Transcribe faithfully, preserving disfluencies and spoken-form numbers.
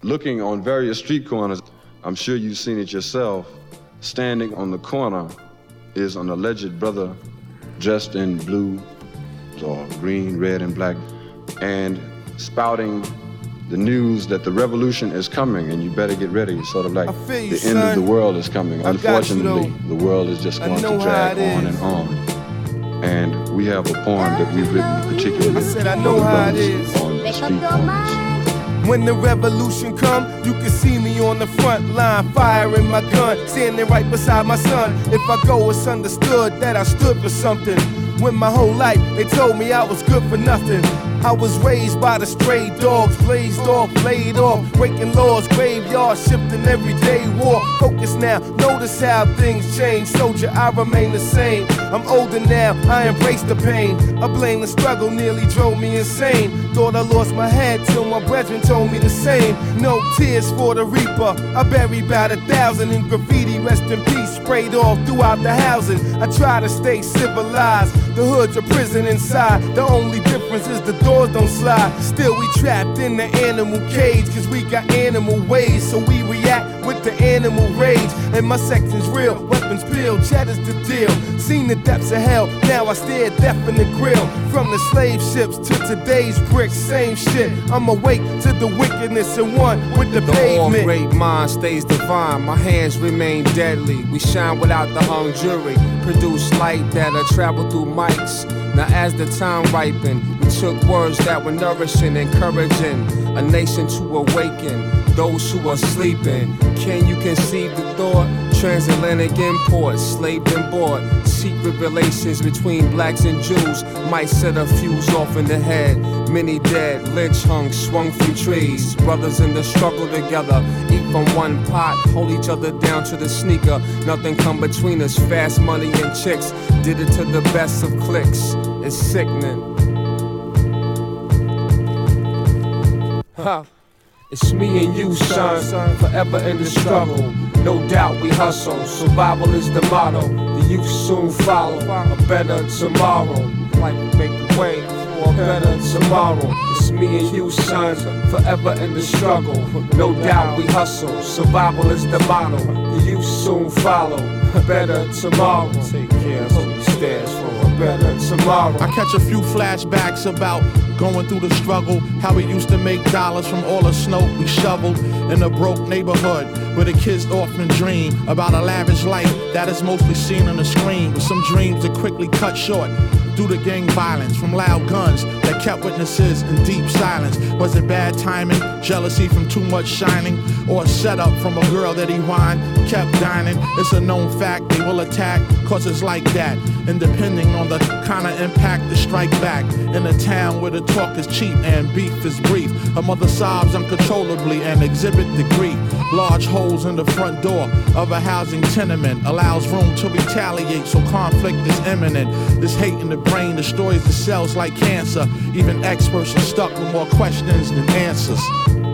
looking on various street corners, I'm sure you've seen it yourself, standing on the corner is an alleged brother dressed in blue or green, red, and black, and spouting the news that the revolution is coming and you better get ready, sort of like you, the son. End of the world is coming. I Unfortunately, the world is just going to drag on and on. And we have a poem that we've written particularly I said, I know for the how it brothers is. on the street corners. When the revolution come, you can see me on the front line, firing my gun, standing right beside my son. If I go, it's understood that I stood for something. When my whole life, they told me I was good for nothing. I was raised by the stray dogs, blazed off, laid off, breaking laws, graveyard, shifting everyday war. Focus now, notice how things change. Soldier, I remain the same. I'm older now, I embrace the pain. I blame the struggle, nearly drove me insane. Thought I lost my head till my brethren told me the same. No tears for the reaper. I buried about a thousand in graffiti, rest in peace, sprayed off throughout the housing. I try to stay civilized. The hood's a prison inside. The only difference is the doors don't slide. Still we trapped in the animal cage, cause we got animal ways, so we react with the animal rage. And my section's real, weapons peeled, cheddar's the deal. Seen the depths of hell, now I stare death in the grill. From the slave ships to today's bricks, same shit. I'm awake to the wickedness and one with the, the pavement. The all-great mind stays divine, my hands remain deadly. We shine without the hung jury, produce light that'll travel through mics. Now as the time ripened, we took words that were nourishing, encouraging a nation to awaken those who are sleeping. Can you conceive the thought? Transatlantic imports, slaved and bought. Secret relations between blacks and Jews might set a fuse off in the head. Many dead, lynch hung, swung from trees. Brothers in the struggle together, eat from one pot, hold each other down to the sneaker. Nothing come between us, fast money and chicks. Did it to the best of clicks. It's sickening. Huh. It's me and you, son, forever in the struggle. No doubt we hustle, survival is the motto. The youth soon follow, a better tomorrow. Like make way for a better tomorrow. It's me and you, son, forever in the struggle. No doubt we hustle, survival is the motto. The youth soon follow, a better tomorrow. Take care of who stands for a better tomorrow. I catch a few flashbacks about going through the struggle, how we used to make dollars from all the snow we shoveled in a broke neighborhood where the kids often dream about a lavish life that is mostly seen on the screen, with some dreams that quickly cut short due to gang violence from loud guns that kept witnesses in deep silence. Was it bad timing, jealousy from too much shining, or a setup from a girl that he whined, kept dining? It's a known fact they will attack, cause it's like that. And depending on the kind of impact to strike back. In a town where the talk is cheap and beef is brief, a mother sobs uncontrollably and exhibit the grief. Large holes in the front door of a housing tenement allows room to retaliate, so conflict is imminent. This hate in the brain destroys the cells like cancer. Even experts are stuck with more questions than answers.